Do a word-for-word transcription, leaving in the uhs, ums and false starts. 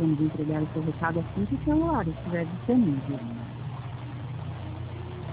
de entregar o seu recado assim que o celular estiver disponível.